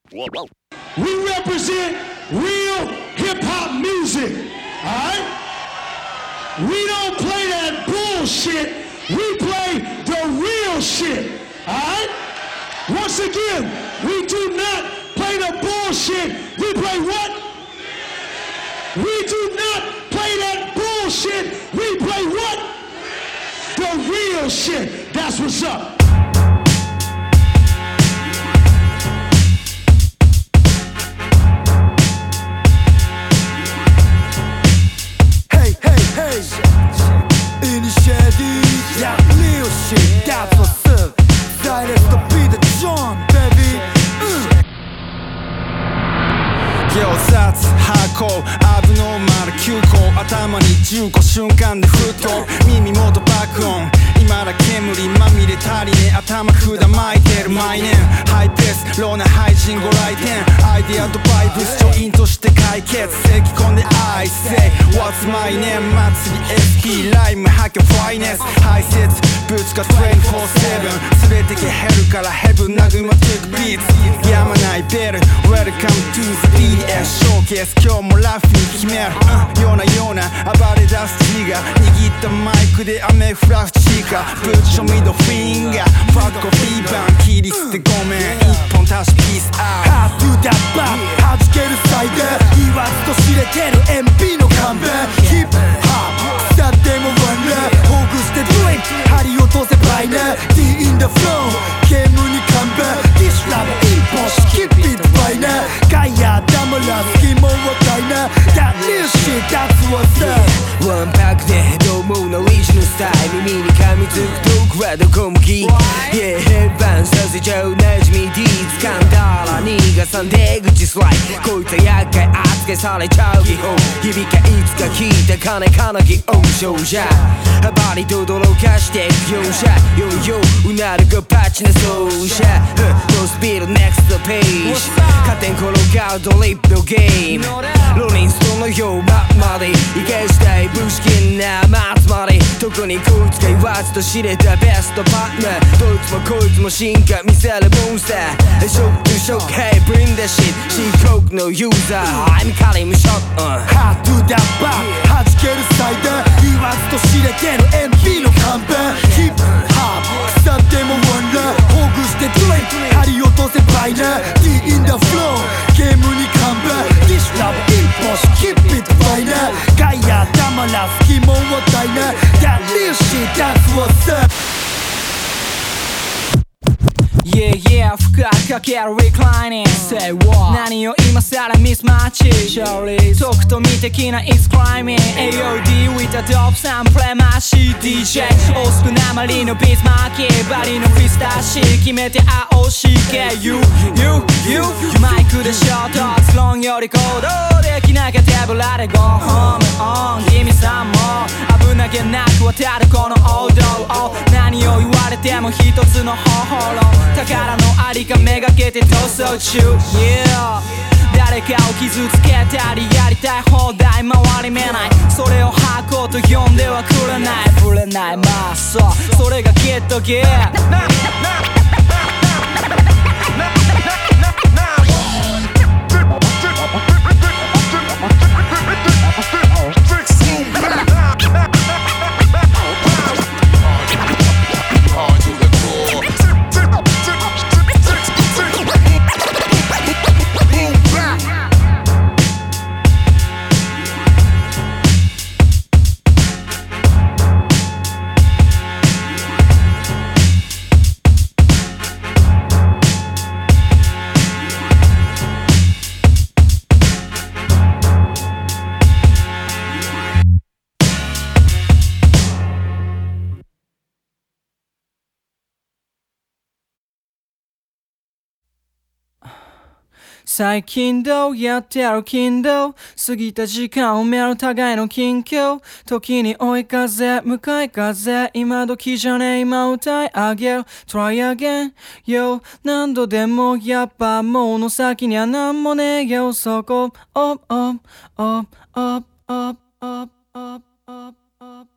We represent real hip-hop music, alright? We don't play that bullshit, we play the real shit, alright? Once again, we do not play the bullshit, we play what? We do not play that bullshit, we play what? The real shit, that's what's up. Initiative, that real shit, that's what's up. Silence to be the John, baby. 秒殺、ハーコー、アブノーマル9個頭に10個瞬間で沸騰耳元爆音今だ煙まみれ足りね頭札巻いてる毎年ハイペースローな配信ご来店アイディアとバイブスジョイントして解決咳込んで I say What's my name 祭り SP ライムハキョファイネス排泄ぶつか24/7全て消えるからヘブン殴りまテイクビーツやまないベル Welcome to the BS ショーケース今日もラフに決めるような暴れ出すGが握ったマイクで雨降らすチカぶっちょミドフィンガーファッコフィーバン切り捨てごめん一本足しピースアウト How to that back 弾けるサイダー言わずと知れてる MP の看板ヒップホップ腐ってもワンラーほぐしてドリンク針落とせバイナー D in the flow 煙に看板 This love 一本スキッピットバイナーガイアダムラスキモ若いな That real shit that's what's up ワンパックでどうものオリジナルスタイル耳に噛みつくトークはどこもキー Yeah 変換させちゃう馴染み D 掴んだら逃がさん出口スライドこいつは厄介扱いされちゃう技法響かいつか聞いた金かなぎ音章じゃバリと泥かしてく容赦ヨーヨーうなるがパッチな奏者ノースピード NEXT page 加点転がるドリップのゲームローリンストーンのようまで生かしたい無資金な集まり特にこいつが言わずと知れたベストパートナーどいつもこいつも進化見せるモンスターショックショック Hey bring that shit 深刻のユーザー I'm calling shot Hard to that bar 弾けるサイダー言わずと知れてる MP の看板ヒップホップ腐ってもワンラーほぐしてドリンク針落とせバイナー D in the flow ゲームに看板 This love 一本スキッピットバイナーガイアたまらす疑問は大な That real shit that's what's up Yeah yeah 深くかける reclining Say what 何を今更ミスマッチトクトミ的な It's climbing AOD with a dope sound play my shit DJ 大少なまりのビーツマーキーバリのフィスターシー決めて AOCK You マイクでショートスロンより行動できなきゃ手ぶらで Go home on 君さんも危なげなく渡るこの王道何を言われても一つの方法論宝のありかめがけて逃走中 Yeah 誰かを傷つけたりやりたい放題回り目ないそれを吐こうと呼んではくれない触れないまあそうそれがきっとゲー最近どうやってるKindle過ぎた時間を埋める互いの近況時に追い風向かい風今時じゃねえ今歌い上げる Try again Yo 何度でもやっぱもうの先には何もねえよそこ Up up up up up up up up